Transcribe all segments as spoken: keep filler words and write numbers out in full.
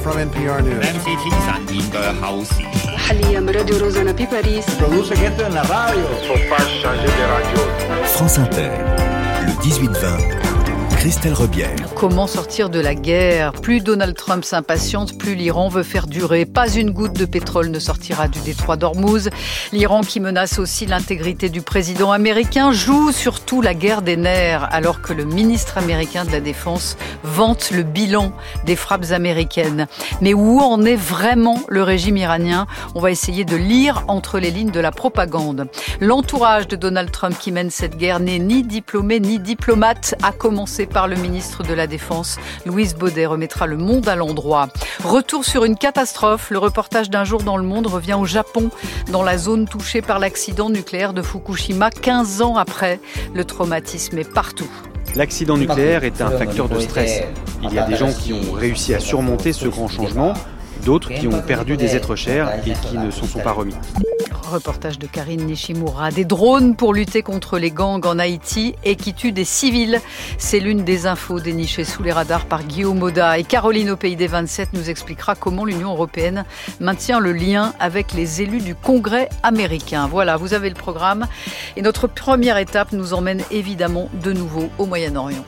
from N P R News. M C T 三年嘅後事。 حاليا راديو روزانا بباريس. Produce esto en la radio. France Inter, le dix-huit vingt. Christelle Rebière. Comment sortir de la guerre ? Plus Donald Trump s'impatiente, plus l'Iran veut faire durer. Pas une goutte de pétrole ne sortira du détroit d'Ormuz. L'Iran, qui menace aussi l'intégrité du président américain, joue surtout la guerre des nerfs, alors que le ministre américain de la Défense vante le bilan des frappes américaines. Mais où en est vraiment le régime iranien ? On va essayer de lire entre les lignes de la propagande. L'entourage de Donald Trump qui mène cette guerre n'est ni diplômé ni diplomate, à commencer par le ministre de la Défense. Louise Baudet remettra le monde à l'endroit. Retour sur une catastrophe. Le reportage d'un jour dans le monde revient au Japon, dans la zone touchée par l'accident nucléaire de Fukushima, quinze ans après. Le traumatisme est partout. L'accident nucléaire est un facteur de stress. Il y a des gens qui ont réussi à surmonter ce grand changement, d'autres qui ont perdu des êtres chers et qui ne s'en sont pas remis. Reportage de Karine Nishimura. Des drones pour lutter contre les gangs en Haïti et qui tuent des civils. C'est l'une des infos dénichées sous les radars par Guillaume Audat. Et Caroline au Pays des vingt-sept nous expliquera comment l'Union européenne maintient le lien avec les élus du Congrès américain. Voilà, vous avez le programme. Et notre première étape nous emmène évidemment de nouveau au Moyen-Orient.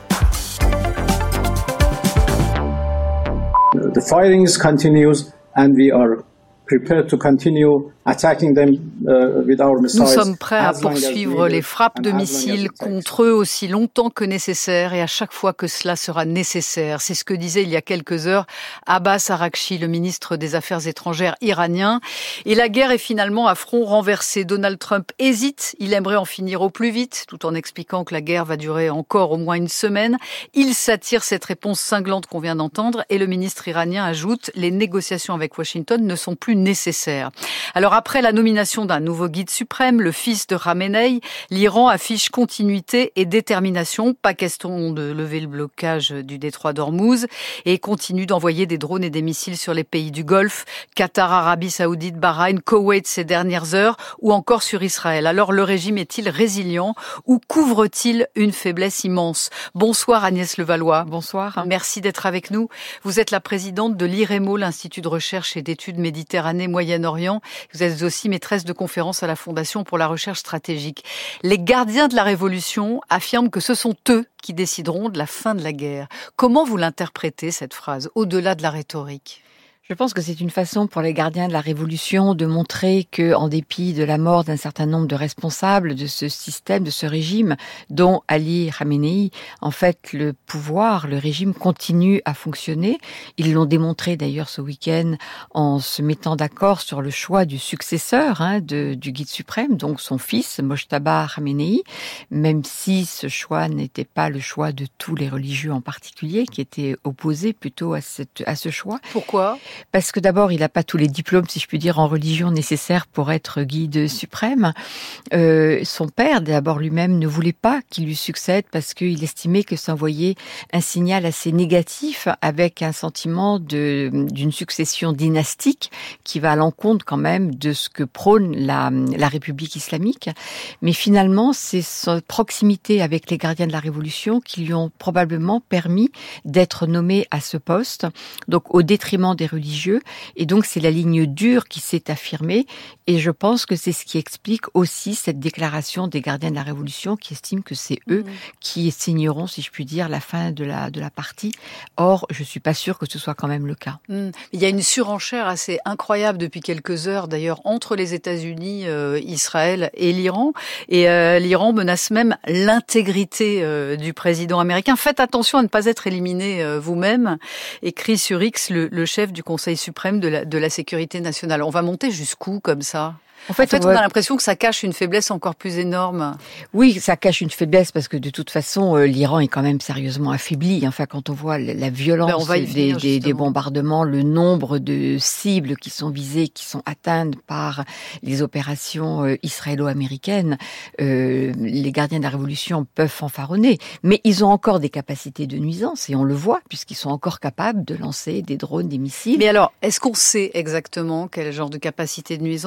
The firing continues and we are prepared to continue attacking them uh, with our missiles. Nous sommes prêts à poursuivre les frappes de missiles contre eux aussi longtemps que nécessaire et à chaque fois que cela sera nécessaire. C'est ce que disait il y a quelques heures Abbas Araghchi, le ministre des Affaires étrangères iranien. Et la guerre est finalement à front renversé. Donald Trump hésite, il aimerait en finir au plus vite, tout en expliquant que la guerre va durer encore au moins une semaine. Il s'attire cette réponse cinglante qu'on vient d'entendre et le ministre iranien ajoute « Les négociations avec Washington ne sont plus nécessaires ». Alors après la nomination d'un nouveau guide suprême, le fils de Khamenei, l'Iran affiche continuité et détermination. Pas question de lever le blocage du détroit d'Ormuz et continue d'envoyer des drones et des missiles sur les pays du Golfe, Qatar, Arabie Saoudite, Bahreïn, Koweït ces dernières heures ou encore sur Israël. Alors le régime est-il résilient ou couvre-t-il une faiblesse immense ? Bonsoir Agnès Levallois. Bonsoir. Merci d'être avec nous. Vous êtes la présidente de l'I R E M O, l'Institut de recherche et d'études Méditerranée Moyen-Orient. Vous êtes aussi maîtresse de conférences à la Fondation pour la recherche stratégique. Les gardiens de la Révolution affirment que ce sont eux qui décideront de la fin de la guerre. Comment vous l'interprétez, cette phrase, au-delà de la rhétorique ? Je pense que c'est une façon pour les gardiens de la Révolution de montrer que, en dépit de la mort d'un certain nombre de responsables de ce système, de ce régime, dont Ali Khamenei, en fait, le pouvoir, le régime continue à fonctionner. Ils l'ont démontré d'ailleurs ce week-end en se mettant d'accord sur le choix du successeur hein, de, du guide suprême, donc son fils, Mojtaba Khamenei, même si ce choix n'était pas le choix de tous les religieux en particulier, qui étaient opposés plutôt à, cette, à ce choix. Pourquoi ? Parce que d'abord, il n'a pas tous les diplômes, si je puis dire, en religion nécessaires pour être guide suprême. Euh, son père, d'abord lui-même, ne voulait pas qu'il lui succède parce qu'il estimait que ça envoyait un signal assez négatif avec un sentiment de, d'une succession dynastique qui va à l'encontre quand même de ce que prône la, la République islamique. Mais finalement, c'est sa proximité avec les gardiens de la Révolution qui lui ont probablement permis d'être nommé à ce poste, donc au détriment des religieux. Et donc, c'est la ligne dure qui s'est affirmée. Et je pense que c'est ce qui explique aussi cette déclaration des gardiens de la Révolution qui estiment que c'est eux mmh. qui signeront, si je puis dire, la fin de la, de la partie. Or, je suis pas sûre que ce soit quand même le cas. Mmh. Il y a une surenchère assez incroyable depuis quelques heures, d'ailleurs, entre les États-Unis, euh, Israël et l'Iran. Et euh, l'Iran menace même l'intégrité euh, du président américain. Faites attention à ne pas être éliminé euh, vous-même, écrit sur X le, le chef du Conseil suprême de la, de la sécurité nationale. On va monter jusqu'où comme ça ? En fait, en fait on, on a l'impression que ça cache une faiblesse encore plus énorme. Oui, ça cache une faiblesse parce que de toute façon, euh, l'Iran est quand même sérieusement affaibli. Enfin, quand on voit la, la violence ben venir, des, des, des bombardements, le nombre de cibles qui sont visées, qui sont atteintes par les opérations euh, israélo-américaines, euh, les gardiens de la Révolution peuvent fanfaronner. Mais ils ont encore des capacités de nuisance et on le voit puisqu'ils sont encore capables de lancer des drones, des missiles. Mais alors, est-ce qu'on sait exactement quel genre de capacité de nuisance ils ont ?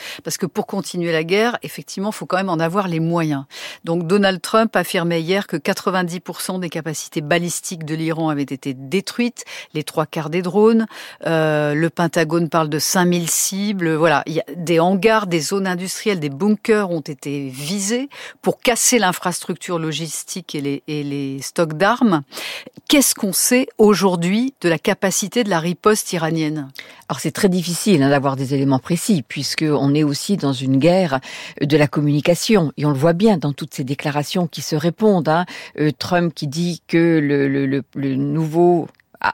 parce que pour continuer la guerre, effectivement, il faut quand même en avoir les moyens. Donc Donald Trump affirmait hier que quatre-vingt-dix pour cent des capacités balistiques de l'Iran avaient été détruites, les trois quarts des drones, euh, le Pentagone parle de cinq mille cibles, voilà, il y a des hangars, des zones industrielles, des bunkers ont été visés pour casser l'infrastructure logistique et les, et les stocks d'armes. Qu'est-ce qu'on sait aujourd'hui de la capacité de la riposte iranienne ? Alors c'est très difficile hein, d'avoir des éléments précis, puisqu'on est aussi dans une guerre de la communication, et on le voit bien dans toutes ces déclarations qui se répondent. Hein. Euh, Trump qui dit que le, le, le, le nouveau...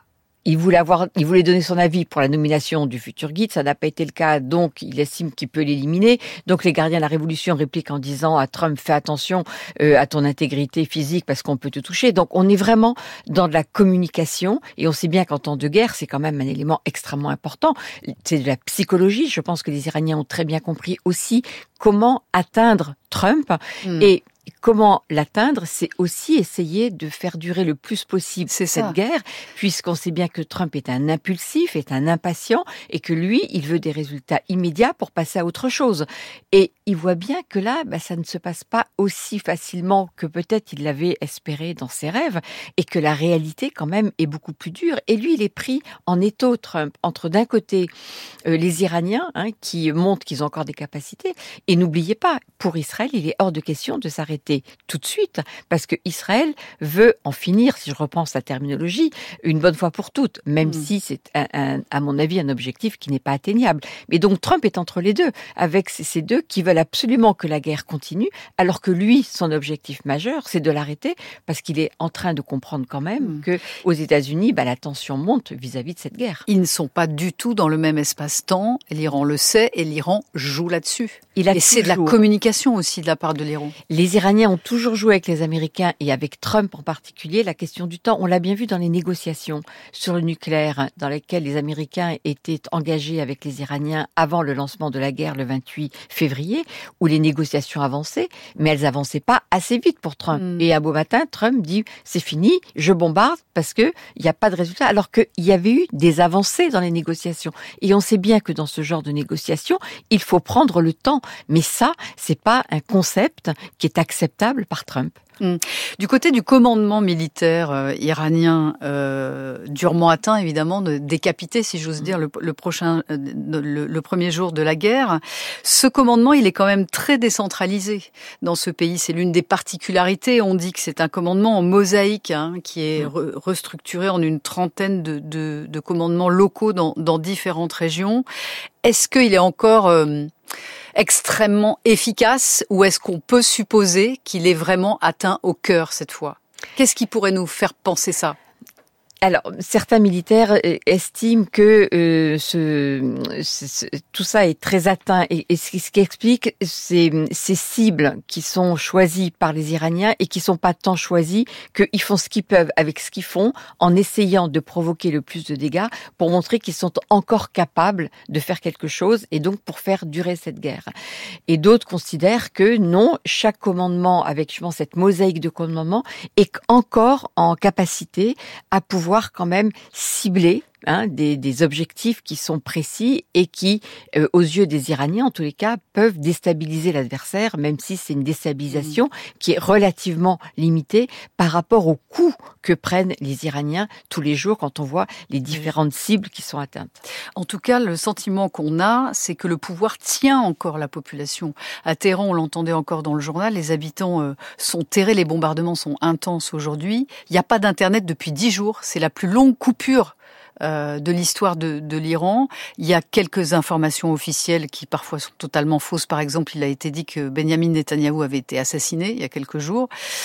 Il voulait avoir, il voulait donner son avis pour la nomination du futur guide, ça n'a pas été le cas, donc il estime qu'il peut l'éliminer. Donc les gardiens de la révolution répliquent en disant à Trump, fais attention euh, à ton intégrité physique parce qu'on peut te toucher. Donc on est vraiment dans de la communication, et on sait bien qu'en temps de guerre, c'est quand même un élément extrêmement important. C'est de la psychologie, je pense que les Iraniens ont très bien compris aussi comment atteindre Trump, mmh. et comment l'atteindre, c'est aussi essayer de faire durer le plus possible c'est cette ça. guerre, puisqu'on sait bien que Trump est un impulsif, est un impatient, et que lui, il veut des résultats immédiats pour passer à autre chose. Et il voit bien que là, bah, ça ne se passe pas aussi facilement que peut-être il l'avait espéré dans ses rêves, et que la réalité, quand même, est beaucoup plus dure. Et lui, il est pris en étau, Trump, entre d'un côté euh, les Iraniens, hein, qui montrent qu'ils ont encore des capacités, et n'oubliez pas, pour Israël, il est hors de question de s'arrêter tout de suite, parce que Israël veut en finir, si je repense la terminologie, une bonne fois pour toutes, même mmh. si c'est, un, un, à mon avis, un objectif qui n'est pas atteignable. Mais donc Trump est entre les deux, avec ces deux qui veulent absolument que la guerre continue, alors que lui, son objectif majeur, c'est de l'arrêter, parce qu'il est en train de comprendre quand même mmh. que aux États-Unis, bah, la tension monte vis-à-vis de cette guerre. Ils ne sont pas du tout dans le même espace-temps, l'Iran le sait, et l'Iran joue là-dessus. Il a et c'est de la communication aussi de la part de l'Iran. Les Iraniens ont toujours joué avec les Américains, et avec Trump en particulier, la question du temps. On l'a bien vu dans les négociations sur le nucléaire, dans lesquelles les Américains étaient engagés avec les Iraniens avant le lancement de la guerre le vingt-huit février, où les négociations avançaient, mais elles avançaient pas assez vite pour Trump. Mm. Et un beau matin, Trump dit « c'est fini, je bombarde parce que il n'y a pas de résultat », alors qu'il y avait eu des avancées dans les négociations. Et on sait bien que dans ce genre de négociations, il faut prendre le temps. Mais ça, c'est pas un concept qui est acceptable par Trump. Mmh. Du côté du commandement militaire euh, iranien, euh, durement atteint évidemment, de décapité, si j'ose dire, le, le prochain, euh, le, le premier jour de la guerre, ce commandement, il est quand même très décentralisé dans ce pays. C'est l'une des particularités. On dit que c'est un commandement en mosaïque, hein, qui est re, restructuré en une trentaine de, de, de commandements locaux dans, dans différentes régions. Est-ce qu'il est encore euh, extrêmement efficace, ou est-ce qu'on peut supposer qu'il est vraiment atteint au cœur cette fois ? Qu'est-ce qui pourrait nous faire penser ça ? Alors, certains militaires estiment que euh, ce, ce, tout ça est très atteint, et, et ce, ce qui explique ces, ces cibles qui sont choisies par les Iraniens et qui sont pas tant choisies qu'ils font ce qu'ils peuvent avec ce qu'ils font, en essayant de provoquer le plus de dégâts pour montrer qu'ils sont encore capables de faire quelque chose, et donc pour faire durer cette guerre. Et d'autres considèrent que non, chaque commandement, avec justement cette mosaïque de commandements, est encore en capacité à pouvoir quand même cibler hein, des, des objectifs qui sont précis et qui, euh, aux yeux des Iraniens, en tous les cas, peuvent déstabiliser l'adversaire, même si c'est une déstabilisation mmh. qui est relativement limitée par rapport au coût que prennent les Iraniens tous les jours quand on voit les différentes cibles qui sont atteintes. En tout cas, le sentiment qu'on a, c'est que le pouvoir tient encore la population. À Téhéran, on l'entendait encore dans le journal, les habitants euh, sont terrés, les bombardements sont intenses aujourd'hui. Il n'y a pas d'internet depuis dix jours, c'est la plus longue coupure euh, de l'histoire de, de l'Iran. Il y a quelques informations officielles qui parfois sont totalement fausses. Par exemple, il a été dit que Benyamin Netanyahou avait été assassiné il y a quelques jours.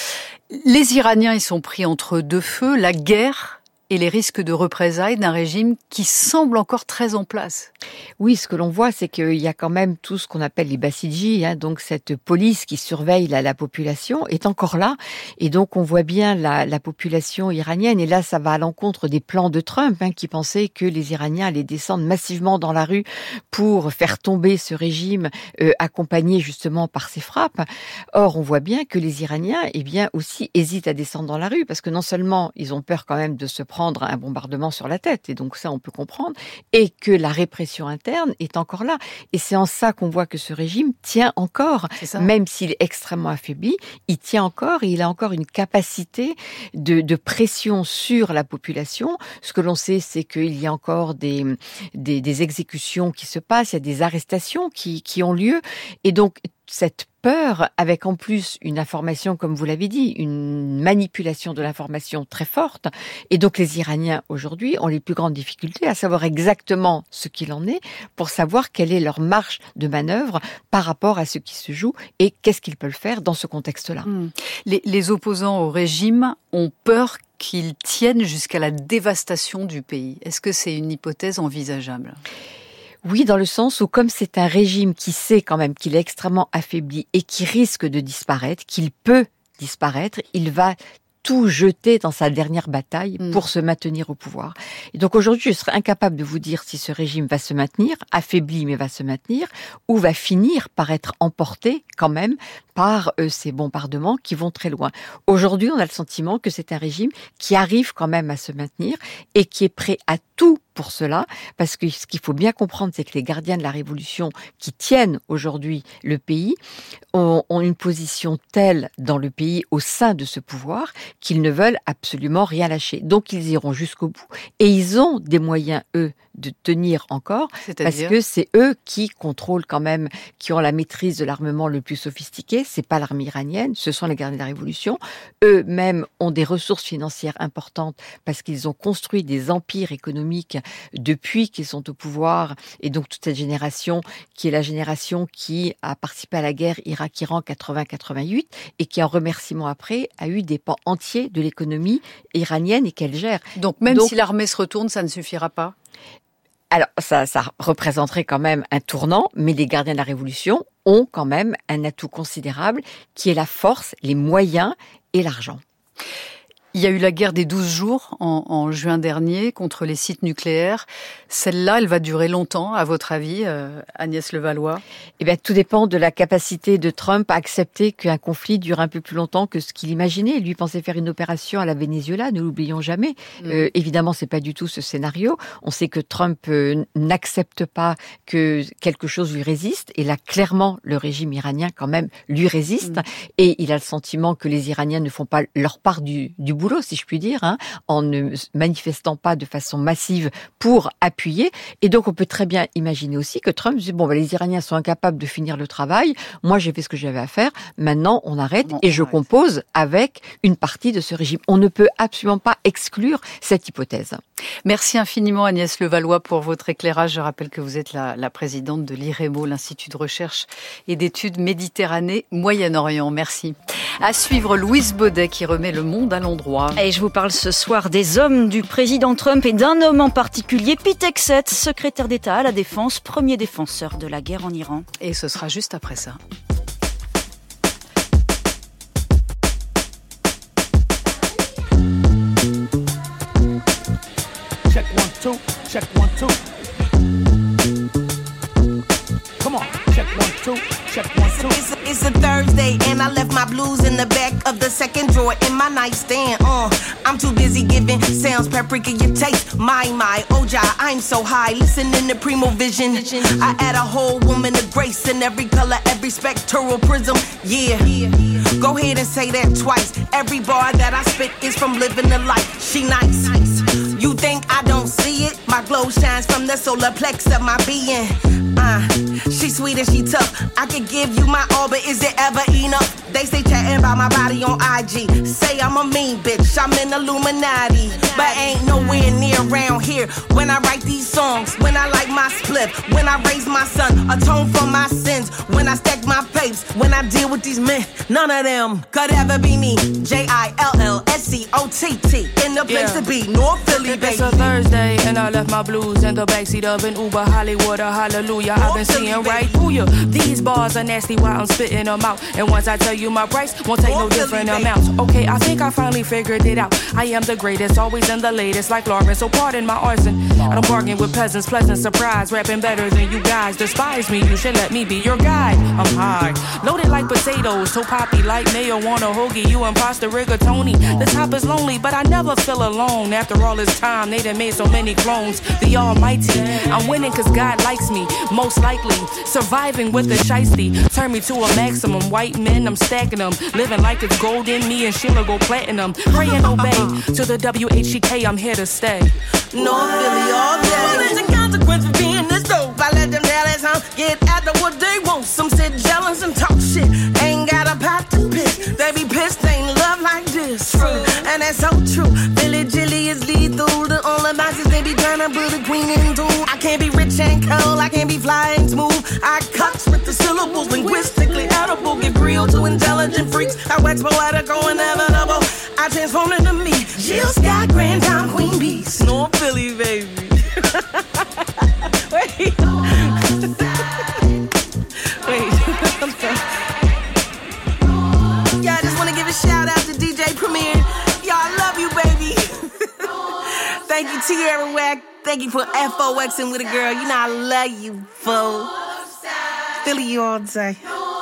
Les Iraniens, ils sont pris entre deux feux, la guerre et les risques de représailles d'un régime qui semble encore très en place. Oui, ce que l'on voit, c'est qu'il y a quand même tout ce qu'on appelle les Bassidji, hein, donc cette police qui surveille la, la population est encore là, et donc on voit bien la, la population iranienne, et là ça va à l'encontre des plans de Trump, hein, qui pensait que les Iraniens allaient descendre massivement dans la rue pour faire tomber ce régime, euh, accompagné justement par ces frappes. Or, on voit bien que les Iraniens, eh bien, aussi hésitent à descendre dans la rue, parce que non seulement ils ont peur quand même de se prendre prendre un bombardement sur la tête, et donc ça on peut comprendre, et que la répression interne est encore là. Et c'est en ça qu'on voit que ce régime tient encore, même s'il est extrêmement affaibli, il tient encore et il a encore une capacité de, de pression sur la population. Ce que l'on sait, c'est qu'il y a encore des, des, des exécutions qui se passent, il y a des arrestations qui, qui ont lieu, et donc cette peur, avec en plus une information, comme vous l'avez dit, une manipulation de l'information très forte. Et donc les Iraniens, aujourd'hui, ont les plus grandes difficultés à savoir exactement ce qu'il en est pour savoir quelle est leur marge de manœuvre par rapport à ce qui se joue et qu'est-ce qu'ils peuvent faire dans ce contexte-là. Mmh. Les, les opposants au régime ont peur qu'ils tiennent jusqu'à la dévastation du pays. Est-ce que c'est une hypothèse envisageable ? Oui, dans le sens où comme c'est un régime qui sait quand même qu'il est extrêmement affaibli et qui risque de disparaître, qu'il peut disparaître, il va tout jeter dans sa dernière bataille pour mmh. se maintenir au pouvoir. Et donc aujourd'hui, je serais incapable de vous dire si ce régime va se maintenir, affaibli mais va se maintenir, ou va finir par être emporté quand même par euh, ces bombardements qui vont très loin. Aujourd'hui, on a le sentiment que c'est un régime qui arrive quand même à se maintenir et qui est prêt à tout pour cela, parce que ce qu'il faut bien comprendre, c'est que les gardiens de la Révolution qui tiennent aujourd'hui le pays ont, ont une position telle dans le pays, au sein de ce pouvoir, qu'ils ne veulent absolument rien lâcher. Donc ils iront jusqu'au bout. Et ils ont des moyens, eux, de tenir encore, parce que c'est eux qui contrôlent quand même, qui ont la maîtrise de l'armement le plus sophistiqué. C'est pas l'armée iranienne, ce sont les gardiens de la Révolution. Eux-mêmes ont des ressources financières importantes parce qu'ils ont construit des empires économiques depuis qu'ils sont au pouvoir. Et donc toute cette génération, qui est la génération qui a participé à la guerre Irak-Iran quatre-vingt quatre-vingt-huit et qui, en remerciement après, a eu des pans entiers de l'économie iranienne et qu'elle gère. Donc même donc, si l'armée se retourne, ça ne suffira pas ? Alors, ça, ça représenterait quand même un tournant, mais les gardiens de la Révolution ont quand même un atout considérable qui est la force, les moyens et l'argent. Il y a eu la guerre des douze jours en, en juin dernier contre les sites nucléaires. Celle-là, elle va durer longtemps, à votre avis, euh, Agnès Levallois ? Eh bien, tout dépend de la capacité de Trump à accepter qu'un conflit dure un peu plus longtemps que ce qu'il imaginait. Lui pensait faire une opération à la Venezuela, ne l'oublions jamais. Mmh. Euh, évidemment, c'est pas du tout ce scénario. On sait que Trump euh, n'accepte pas que quelque chose lui résiste. Et là, clairement, le régime iranien, quand même, lui résiste. Mmh. Et il a le sentiment que les Iraniens ne font pas leur part du, du boulot, si je puis dire, hein, en ne manifestant pas de façon massive pour appuyer. Et donc, on peut très bien imaginer aussi que Trump dit, bon, ben, les Iraniens sont incapables de finir le travail, moi j'ai fait ce que j'avais à faire, maintenant on arrête bon, et je arrête. compose avec une partie de ce régime. On ne peut absolument pas exclure cette hypothèse. Merci infiniment Agnès Levallois pour votre éclairage. Je rappelle que vous êtes la, la présidente de l'I R E M O, l'Institut de recherche et d'études Méditerranée-Moyen-Orient. Merci. À suivre, Louise Baudet qui remet le monde à l'endroit. Et je vous parle ce soir des hommes du président Trump et d'un homme en particulier, Pete Hegseth, secrétaire d'État à la Défense, premier défenseur de la guerre en Iran. Et ce sera juste après ça. Check one, two, check one, two. Come on, check one, two, check one, two. It's a, it's a Thursday and I left my blues in the back of the second drawer in my nightstand. Uh, I'm too busy giving sounds paprika your taste. My, my, Oja, I'm so high, listening to Primo Vision. I add a whole woman of grace in every color, every spectral prism. Yeah, go ahead and say that twice. Every bar that I spit is from living the life. She nice. You think I don't see it? My glow shines from the solar plex of my being. Uh, she sweet and she tough. I could give you my all, but is it ever enough? They say chatting about my body on I G. Say I'm a mean bitch, I'm in Illuminati. But ain't nowhere near around here. When I write these songs, when I like my split, when I raise my son, atone for my sins. When I stack my papes, when I deal with these men, none of them could ever be me. J I L L S C O T T, in the place yeah. to be, North Philly, baby. It's a Thursday and I left my blues in the backseat of an Uber, Hollywood or Hallelujah. ya, I've been seeing right through ya. These bars are nasty while I'm spitting them out. And once I tell you my price, won't take no different amounts. Okay, I think I finally figured it out. I am the greatest, always in the latest, like Lawrence. So pardon my arson. I don't bargain with peasants, pleasant surprise. Rapping better than you guys. Despise me, you should let me be your guide. I'm high, loaded like potatoes, so poppy like mayo on a hoagie. You imposter rigatoni. The top is lonely, but I never feel alone. After all this time, they done made so many clones. The almighty, I'm winning cause God likes me. Most likely, surviving with the shiesty. Turn me to a maximum. White men, I'm stacking them. Living like it's gold in me and Sheila go platinum. Pray and obey to the W H E K, I'm here to stay. North Philly all day. There's a consequence for being this dope. I let them Dallas huh, get after what they want. Some sit jealous and talk shit. Ain't got a pot to piss. They be pissed, ain't love like this. True. And that's so true. Billy Jilly is lethal. The only boxes they be trying to put a queen into. I can't be rich and cold. I can't be fly and smooth. I cuts with the syllables linguistically edible. Give real to intelligent freaks. I wax poetical and inevitable. I transform into me. Jill Scott, Grand Time Queen Beast. North Philly, baby. Wait. Wait. Yeah, I just want to give a shout out to D J Premier. Y'all, I love you, baby. Thank you, Tierra Wack. Thank you for F O Xing with a girl. You know I love you, fool. Philly you all day.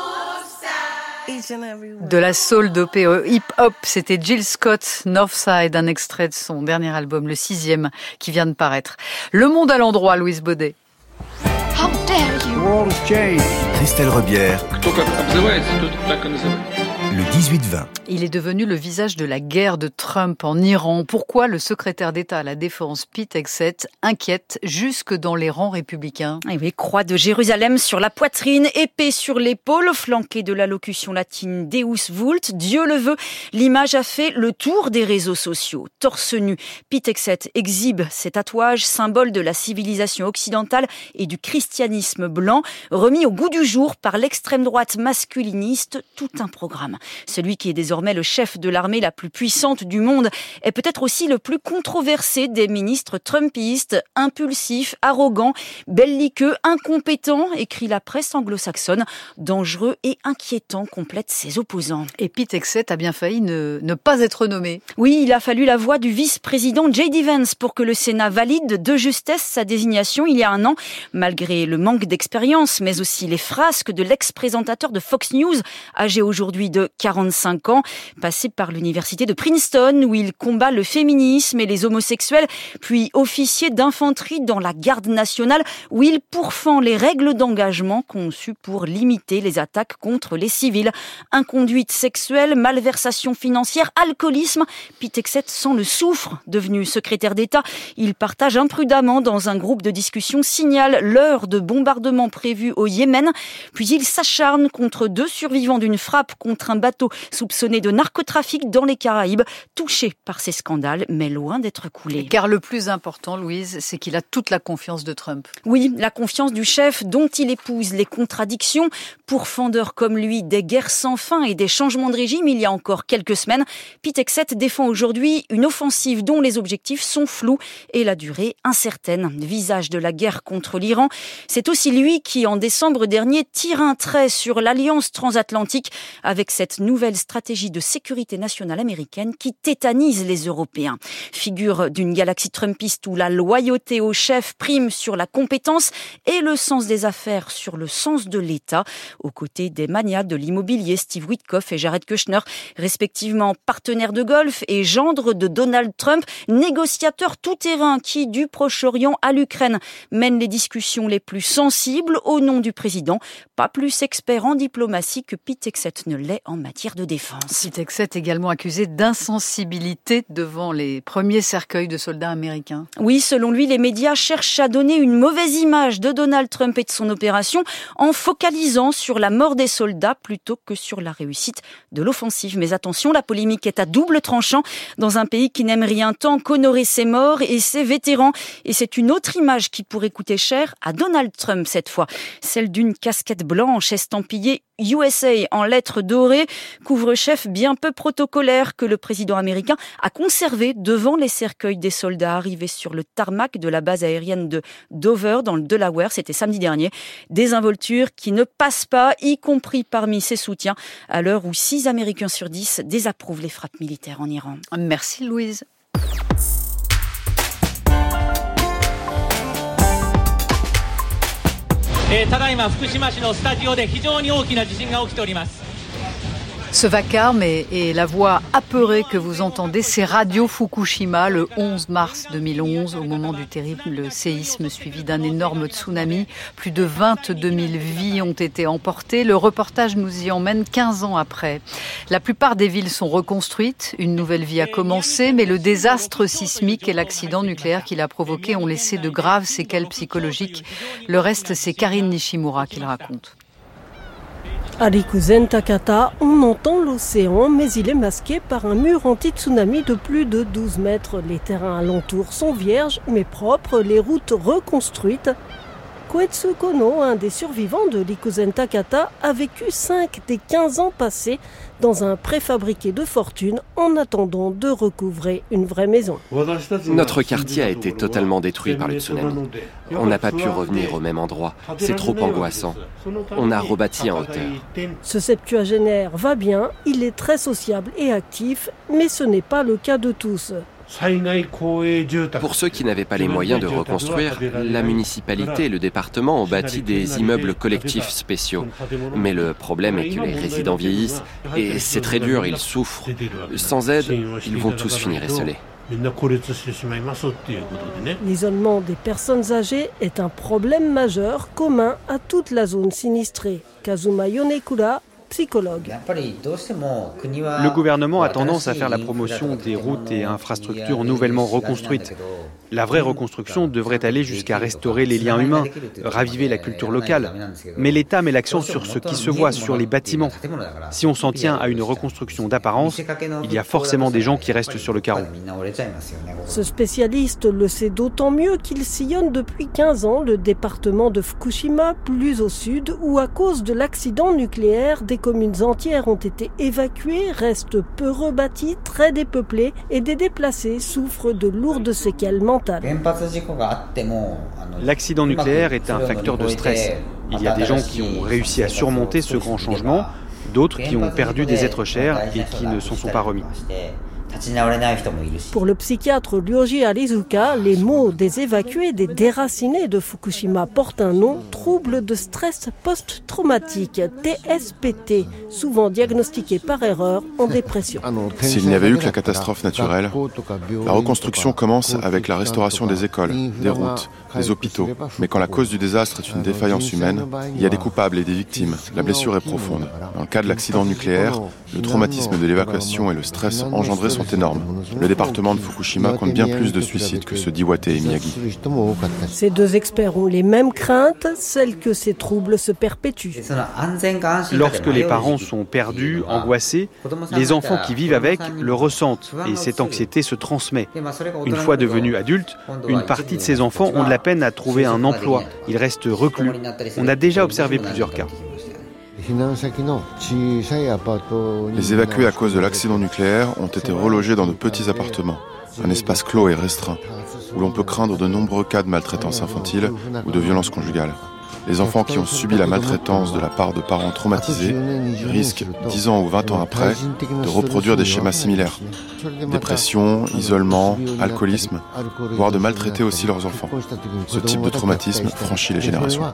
De la soul dopée au hip-hop, c'était Jill Scott, Northside, un extrait de son dernier album, le sixième, qui vient de paraître. Le monde à l'endroit, Louise Baudet. How dare you? World change. Christelle Rebière. Le dix-huit vingt. Il est devenu le visage de la guerre de Trump en Iran. Pourquoi le secrétaire d'État à la Défense, Pete Hegseth, inquiète jusque dans les rangs républicains? Et oui, croix de Jérusalem sur la poitrine, épée sur l'épaule, flanquée de l'allocution latine Deus Vult, Dieu le veut. L'image a fait le tour des réseaux sociaux. Torse nu, Pete Hegseth exhibe ses tatouages, symbole de la civilisation occidentale et du christianisme blanc, remis au goût du jour par l'extrême droite masculiniste. Tout un programme. Celui qui est désormais le chef de l'armée la plus puissante du monde est peut-être aussi le plus controversé des ministres trumpistes, impulsif, arrogant, belliqueux, incompétent, écrit la presse anglo-saxonne, dangereux et inquiétant, complète ses opposants. Et Pete Hegseth a bien failli ne, ne pas être nommé. Oui, il a fallu la voix du vice-président J D Vance pour que le Sénat valide de justesse sa désignation il y a un an, malgré le manque d'expérience, mais aussi les frasques de l'ex-présentateur de Fox News, âgé aujourd'hui de quarante-cinq ans, passé par l'université de Princeton où il combat le féminisme et les homosexuels, puis officier d'infanterie dans la garde nationale où il pourfend les règles d'engagement conçues pour limiter les attaques contre les civils. Inconduite sexuelle, malversation financière, alcoolisme, Pete Hegseth sent le soufre. Devenu secrétaire d'État, il partage imprudemment dans un groupe de discussion signale l'heure de bombardement prévu au Yémen, puis il s'acharne contre deux survivants d'une frappe contre un bateau soupçonné de narcotrafic dans les Caraïbes, touché par ces scandales, mais loin d'être coulé. Car le plus important, Louise, c'est qu'il a toute la confiance de Trump. Oui, la confiance du chef dont il épouse les contradictions. Pourfendeur comme lui des guerres sans fin et des changements de régime il y a encore quelques semaines, Pete Hegseth défend aujourd'hui une offensive dont les objectifs sont flous et la durée incertaine. Visage de la guerre contre l'Iran, c'est aussi lui qui, en décembre dernier, tire un trait sur l'alliance transatlantique avec cette nouvelle stratégie de sécurité nationale américaine qui tétanise les Européens. Figure d'une galaxie trumpiste où la loyauté au chef prime sur la compétence et le sens des affaires sur le sens de l'État, aux côtés des magnats de l'immobilier Steve Witkoff et Jared Kushner, respectivement partenaires de golf et gendre de Donald Trump, négociateurs tout-terrain qui, du Proche-Orient à l'Ukraine, mènent les discussions les plus sensibles au nom du président, pas plus expert en diplomatie que Pete Hegseth ne l'est en matière de défense. Pete Hegseth également accusé d'insensibilité devant les premiers cercueils de soldats américains. Oui, selon lui, les médias cherchent à donner une mauvaise image de Donald Trump et de son opération en focalisant sur la mort des soldats plutôt que sur la réussite de l'offensive. Mais attention, la polémique est à double tranchant dans un pays qui n'aime rien tant qu'honorer ses morts et ses vétérans. Et c'est une autre image qui pourrait coûter cher à Donald Trump cette fois, celle d'une casquette blanche estampillée U S A en lettres dorées, couvre-chef bien peu protocolaire que le président américain a conservé devant les cercueils des soldats arrivés sur le tarmac de la base aérienne de Dover dans le Delaware. C'était samedi dernier. Désinvolture qui ne passe pas, y compris parmi ses soutiens, à l'heure où six Américains sur dix désapprouvent les frappes militaires en Iran. Merci Louise. えー、ただいま福島市のスタジオで非常に大きな地震が起きております。 Ce vacarme et, et la voix apeurée que vous entendez, c'est Radio Fukushima le onze mars deux mille onze, au moment du terrible séisme suivi d'un énorme tsunami. Plus de vingt-deux mille vies ont été emportées. Le reportage nous y emmène quinze ans après. La plupart des villes sont reconstruites, une nouvelle vie a commencé, mais le désastre sismique et l'accident nucléaire qu'il a provoqué ont laissé de graves séquelles psychologiques. Le reste, c'est Karine Nishimura qui le raconte. À Rikuzen Takata, on entend l'océan, mais il est masqué par un mur anti-tsunami de plus de douze mètres. Les terrains alentours sont vierges, mais propres, les routes reconstruites. Koetsu Kono, un des survivants de Rikuzen Takata, a vécu cinq des quinze ans passés dans un préfabriqué de fortune en attendant de recouvrer une vraie maison. Notre quartier a été totalement détruit par le tsunami. On n'a pas pu revenir au même endroit. C'est trop angoissant. On a rebâti en hauteur. Ce septuagénaire va bien, il est très sociable et actif, mais ce n'est pas le cas de tous. Pour ceux qui n'avaient pas les moyens de reconstruire, la municipalité et le département ont bâti des immeubles collectifs spéciaux. Mais le problème est que les résidents vieillissent et c'est très dur, ils souffrent. Sans aide, ils vont tous finir esselés. L'isolement des personnes âgées est un problème majeur commun à toute la zone sinistrée. Kazuma Yonekura, psychologue. Le gouvernement a tendance à faire la promotion des routes et infrastructures nouvellement reconstruites. La vraie reconstruction devrait aller jusqu'à restaurer les liens humains, raviver la culture locale. Mais l'État met l'accent sur ce qui se voit, sur les bâtiments. Si on s'en tient à une reconstruction d'apparence, il y a forcément des gens qui restent sur le carreau. Ce spécialiste le sait d'autant mieux qu'il sillonne depuis quinze ans le département de Fukushima, plus au sud, où à cause de l'accident nucléaire, des communes entières ont été évacuées, restent peu rebâties, très dépeuplées, et des déplacés souffrent de lourdes séquelles mentales. L'accident nucléaire est un facteur de stress. Il y a des gens qui ont réussi à surmonter ce grand changement, d'autres qui ont perdu des êtres chers et qui ne s'en sont pas remis. Pour le psychiatre Ryoji Arizuka, les mots des évacués, des déracinés de Fukushima portent un nom, trouble de stress post-traumatique, T S P T, souvent diagnostiqué par erreur en dépression. S'il n'y avait eu que la catastrophe naturelle, la reconstruction commence avec la restauration des écoles, des routes, des hôpitaux. Mais quand la cause du désastre est une défaillance humaine, il y a des coupables et des victimes. La blessure est profonde. Dans le cas de l'accident nucléaire, le traumatisme de l'évacuation et le stress engendrés sont énormes. Le département de Fukushima compte bien plus de suicides que ceux d'Iwate et Miyagi. Ces deux experts ont les mêmes craintes, celles que ces troubles se perpétuent. Lorsque les parents sont perdus, angoissés, les enfants qui vivent avec le ressentent et cette anxiété se transmet. Une fois devenus adultes, une partie de ces enfants ont de la peine à trouver un emploi. Ils restent reclus. On a déjà observé plusieurs cas. Les évacués à cause de l'accident nucléaire ont été relogés dans de petits appartements, un espace clos et restreint, où l'on peut craindre de nombreux cas de maltraitance infantile ou de violence conjugale. Les enfants qui ont subi la maltraitance de la part de parents traumatisés risquent, dix ans ou vingt ans après, de reproduire des schémas similaires. Dépression, isolement, alcoolisme, voire de maltraiter aussi leurs enfants. Ce type de traumatisme franchit les générations.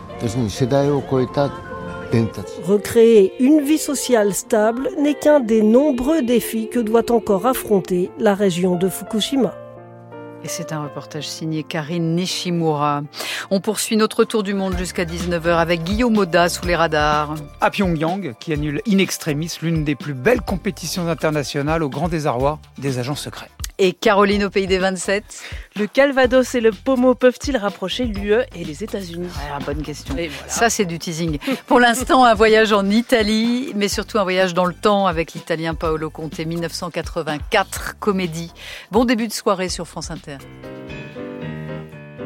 Recréer une vie sociale stable n'est qu'un des nombreux défis que doit encore affronter la région de Fukushima. Et c'est un reportage signé Karine Nishimura. On poursuit notre tour du monde jusqu'à dix-neuf heures avec Guillaume Auda sous les radars. À Pyongyang, qui annule in extremis l'une des plus belles compétitions internationales au grand désarroi des agents secrets. Et Caroline au pays des vingt-sept. Le Calvados et le Pomo peuvent-ils rapprocher l'U E et les États-Unis ? Ah, bonne question. Voilà. Ça, c'est du teasing. Pour l'instant, un voyage en Italie, mais surtout un voyage dans le temps avec l'Italien Paolo Conte, dix-neuf cent quatre-vingt-quatre, comédie. Bon début de soirée sur France Inter.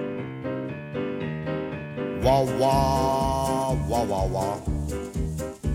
Wa wa wa wa wa.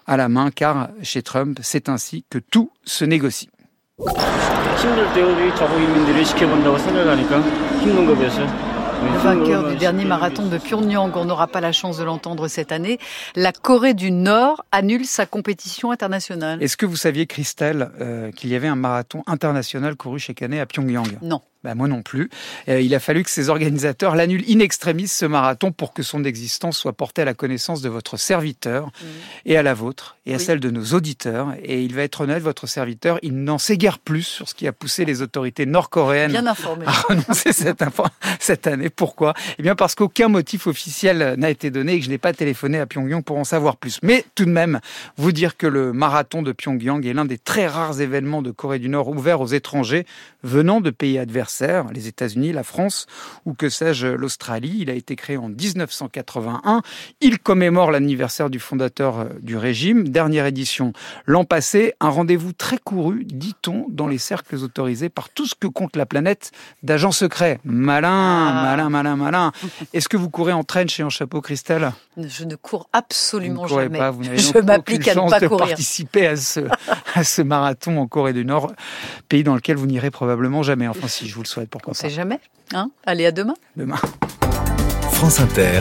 à la main, car chez Trump, c'est ainsi que tout se négocie. Le vainqueur du dernier marathon de Pyongyang, on n'aura pas la chance de l'entendre cette année. La Corée du Nord annule sa compétition internationale. Est-ce que vous saviez, Christelle, euh, qu'il y avait un marathon international couru chaque année à Pyongyang ? Non. Ben moi non plus. Euh, il a fallu que ses organisateurs l'annulent in extremis, ce marathon, pour que son existence soit portée à la connaissance de votre serviteur mmh. et à la vôtre et à oui. celle de nos auditeurs. Et il va être honnête, votre serviteur, il n'en sait guère plus sur ce qui a poussé les autorités nord-coréennes Bien informé. à renoncer cette, info- cette année. Pourquoi ? Eh bien parce qu'aucun motif officiel n'a été donné et que je n'ai pas téléphoné à Pyongyang pour en savoir plus. Mais tout de même, vous dire que le marathon de Pyongyang est l'un des très rares événements de Corée du Nord ouverts aux étrangers venant de pays adversaires, les États-Unis, la France ou que sais-je, l'Australie. Il a été créé en dix-neuf cent quatre-vingt-un. Il commémore l'anniversaire du fondateur du régime. Dernière édition l'an passé. Un rendez-vous très couru, dit-on, dans les cercles autorisés par tout ce que compte la planète d'agents secrets. Malin, ah. malin, malin, malin. Est-ce que vous courez en trench et en chapeau, Christelle ? Je ne cours absolument vous ne jamais. Pas, vous n'avez Je m'applique à ne pas de courir. participer à ce, à ce marathon en Corée du Nord, pays dans lequel vous n'irez probablement jamais. Enfin, si je vous le souhaite, pourquoi On pas. ne sait jamais. Hein ? Allez, à demain. Demain. France Inter,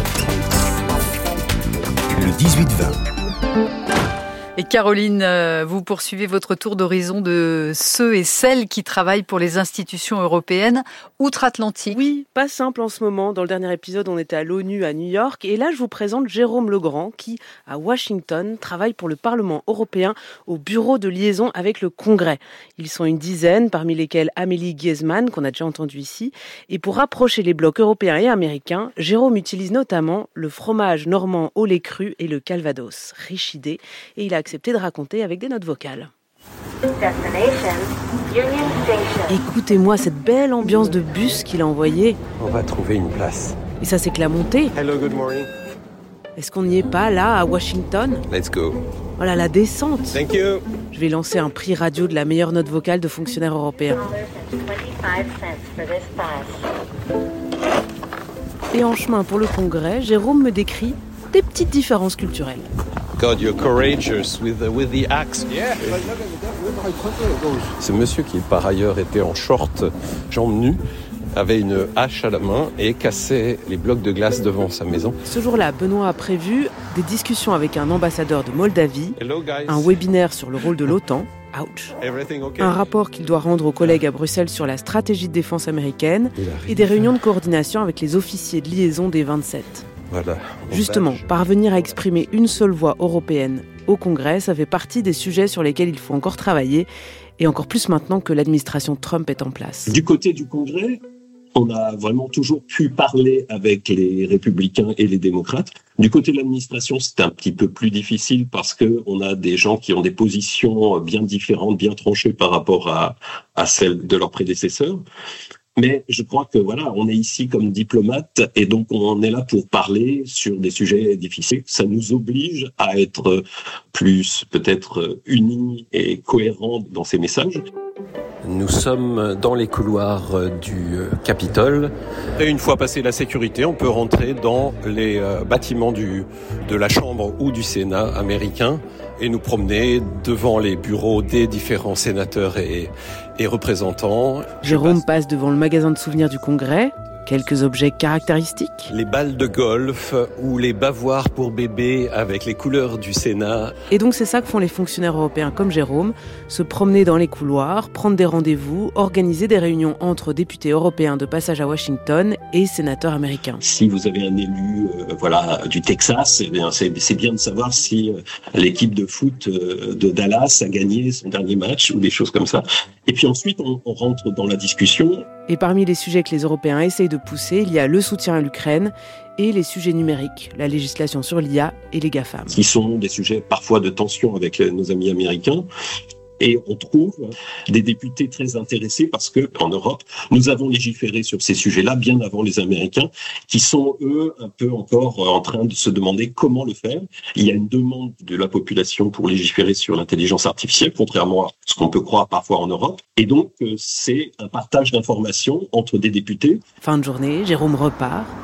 le dix-huit vingt. Et Caroline, vous poursuivez votre tour d'horizon de ceux et celles qui travaillent pour les institutions européennes outre-Atlantique. Oui, pas simple en ce moment. Dans le dernier épisode, on était à l'ONU à New York. Et là, je vous présente Jérôme Legrand qui, à Washington, travaille pour le Parlement européen au bureau de liaison avec le Congrès. Ils sont une dizaine, parmi lesquels Amélie Giesmann, qu'on a déjà entendu ici. Et pour rapprocher les blocs européens et américains, Jérôme utilise notamment le fromage normand au lait cru et le calvados, riche idée. Et il a accepté de raconter avec des notes vocales. Écoutez-moi cette belle ambiance de bus qu'il a envoyé. On va trouver une place. Et ça, c'est que la montée. Hello, good morning. Est-ce qu'on n'y est pas, là, à Washington ? Let's go. Voilà, la descente. Thank you. Je vais lancer un prix radio de la meilleure note vocale de fonctionnaire européen. Et en chemin pour le Congrès, Jérôme me décrit des petites différences culturelles. God, you're courageous with the, with the axe. Yeah. Ce monsieur qui par ailleurs était en short, jambes nues, avait une hache à la main et cassait les blocs de glace devant sa maison. Ce jour-là, Benoît a prévu des discussions avec un ambassadeur de Moldavie, Hello, guys. Un webinaire sur le rôle de l'OTAN, ouch, okay. Un rapport qu'il doit rendre aux collègues à Bruxelles sur la stratégie de défense américaine et des réunions de coordination avec les officiers de liaison des vingt-sept. Voilà. Justement, parvenir à exprimer une seule voix européenne au Congrès, ça fait partie des sujets sur lesquels il faut encore travailler, et encore plus maintenant que l'administration Trump est en place. Du côté du Congrès, on a vraiment toujours pu parler avec les républicains et les démocrates. Du côté de l'administration, c'est un petit peu plus difficile parce que on a des gens qui ont des positions bien différentes, bien tranchées par rapport à, à celles de leurs prédécesseurs. Mais je crois que voilà, on est ici comme diplomate et donc on est là pour parler sur des sujets difficiles. Ça nous oblige à être plus peut-être unis et cohérents dans ces messages. Nous sommes dans les couloirs du Capitole. Et une fois passé la sécurité, on peut rentrer dans les bâtiments du, de la Chambre ou du Sénat américain et nous promener devant les bureaux des différents sénateurs et, et représentants. Jérôme passe devant le magasin de souvenirs du Congrès. Quelques objets caractéristiques. Les balles de golf ou les bavoirs pour bébés avec les couleurs du Sénat. Et donc c'est ça que font les fonctionnaires européens comme Jérôme, se promener dans les couloirs, prendre des rendez-vous, organiser des réunions entre députés européens de passage à Washington et sénateurs américains. Si vous avez un élu euh, voilà, du Texas, eh bien, c'est, c'est bien de savoir si euh, l'équipe de foot euh, de Dallas a gagné son dernier match ou des choses comme ça. Et puis ensuite on, on rentre dans la discussion. Et parmi les sujets que les Européens essayent de pousser, il y a le soutien à l'Ukraine et les sujets numériques, la législation sur l'I A et les GAFAM. Qui sont des sujets parfois de tension avec nos amis américains. Et on trouve des députés très intéressés parce que en Europe, nous avons légiféré sur ces sujets-là bien avant les Américains, qui sont eux un peu encore en train de se demander comment le faire. Il y a une demande de la population pour légiférer sur l'intelligence artificielle, contrairement à ce qu'on peut croire parfois en Europe. Et donc, c'est un partage d'informations entre des députés. Fin de journée, Jérôme repart.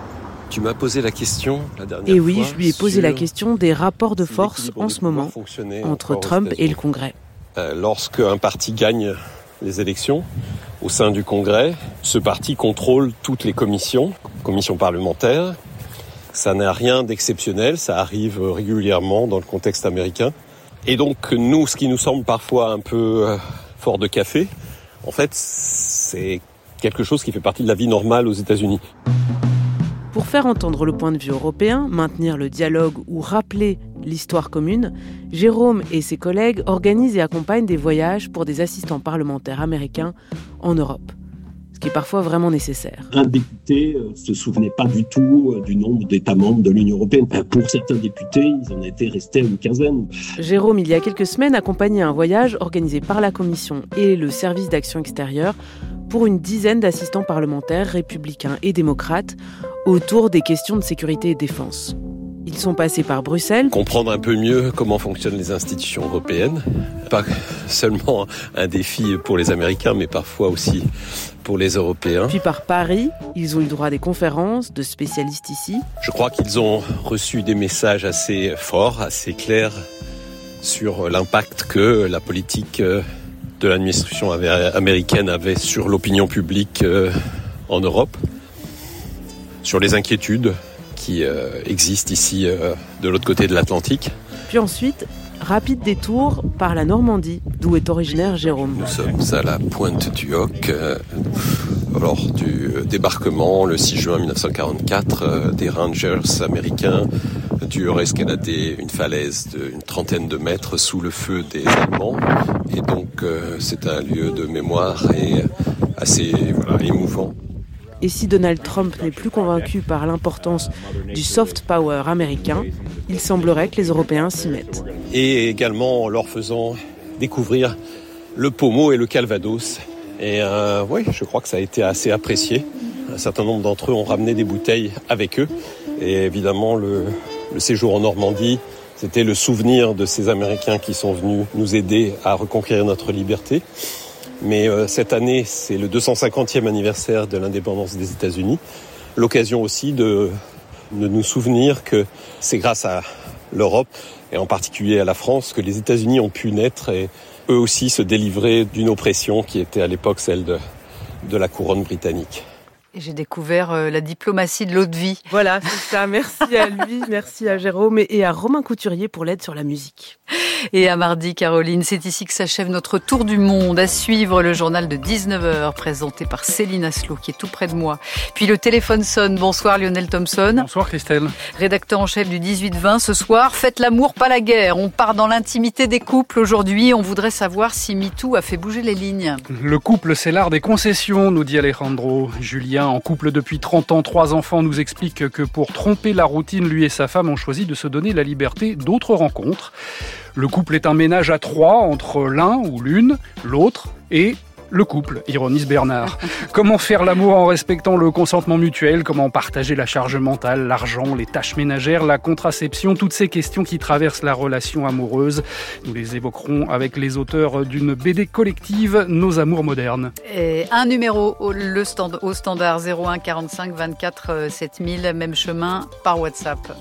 Tu m'as posé la question la dernière et fois. Et oui, je lui ai posé la question des rapports de force en ce moment entre Trump et le Congrès. Euh, lorsque un parti gagne les élections au sein du Congrès, ce parti contrôle toutes les commissions, commissions parlementaires. Ça n'a rien d'exceptionnel, ça arrive régulièrement dans le contexte américain. Et donc nous, ce qui nous semble parfois un peu euh, fort de café, en fait, c'est quelque chose qui fait partie de la vie normale aux États-Unis. Pour faire entendre le point de vue européen, maintenir le dialogue ou rappeler l'histoire commune, Jérôme et ses collègues organisent et accompagnent des voyages pour des assistants parlementaires américains en Europe. Ce qui est parfois vraiment nécessaire. Un député ne se souvenait pas du tout du nombre d'États membres de l'Union européenne. Pour certains députés, ils en étaient restés à une quinzaine. Jérôme, il y a quelques semaines, accompagnait un voyage organisé par la Commission et le Service d'action extérieure pour une dizaine d'assistants parlementaires républicains et démocrates autour des questions de sécurité et défense. Ils sont passés par Bruxelles. Comprendre un peu mieux comment fonctionnent les institutions européennes. Pas seulement un défi pour les Américains, mais parfois aussi pour les Européens. Puis par Paris, ils ont eu droit à des conférences de spécialistes ici. Je crois qu'ils ont reçu des messages assez forts, assez clairs sur l'impact que la politique de l'administration américaine avait sur l'opinion publique en Europe, sur les inquiétudes qui euh, existent ici euh, de l'autre côté de l'Atlantique. Puis ensuite, rapide détour par la Normandie, d'où est originaire Jérôme. Nous sommes à la pointe du Hoc, euh, lors du débarquement le six juin mille neuf cent quarante-quatre euh, des Rangers américains durent escalader une falaise d'une trentaine de mètres sous le feu des Allemands. Et donc euh, c'est un lieu de mémoire et assez voilà, émouvant. Et si Donald Trump n'est plus convaincu par l'importance du soft power américain, il semblerait que les Européens s'y mettent. Et également en leur faisant découvrir le pommeau et le calvados. Et euh, oui, je crois que ça a été assez apprécié. Un certain nombre d'entre eux ont ramené des bouteilles avec eux. Et évidemment, le, le séjour en Normandie, c'était le souvenir de ces Américains qui sont venus nous aider à reconquérir notre liberté. Mais euh, cette année, c'est le deux cent cinquantième anniversaire de l'indépendance des États-Unis. L'occasion aussi de, de nous souvenir que c'est grâce à l'Europe, et en particulier à la France, que les États-Unis ont pu naître et eux aussi se délivrer d'une oppression qui était à l'époque celle de, de la couronne britannique. Et j'ai découvert euh, la diplomatie de l'eau de vie. Voilà, c'est ça. Merci à lui, merci à Jérôme et à Romain Couturier pour l'aide sur la musique. Et à mardi, Caroline, c'est ici que s'achève notre tour du monde. À suivre le journal de dix-neuf heures, présenté par Céline Aslo, qui est tout près de moi. Puis le téléphone sonne. Bonsoir Lionel Thompson. Bonsoir Christelle. Rédacteur en chef du dix-huit vingt ce soir. Faites l'amour, pas la guerre. On part dans l'intimité des couples aujourd'hui. On voudrait savoir si MeToo a fait bouger les lignes. Le couple, c'est l'art des concessions, nous dit Alejandro. Julien, en couple depuis trente ans, trois enfants, nous explique que pour tromper la routine, lui et sa femme ont choisi de se donner la liberté d'autres rencontres. Le couple est un ménage à trois entre l'un ou l'une, l'autre et le couple, ironise Bernard. Comment faire l'amour en respectant le consentement mutuel? Comment partager la charge mentale, l'argent, les tâches ménagères, la contraception? Toutes ces questions qui traversent la relation amoureuse. Nous les évoquerons avec les auteurs d'une B D collective, Nos amours modernes. Et un numéro au, le stand, au standard zéro un quarante-cinq vingt-quatre sept mille, même chemin par WhatsApp.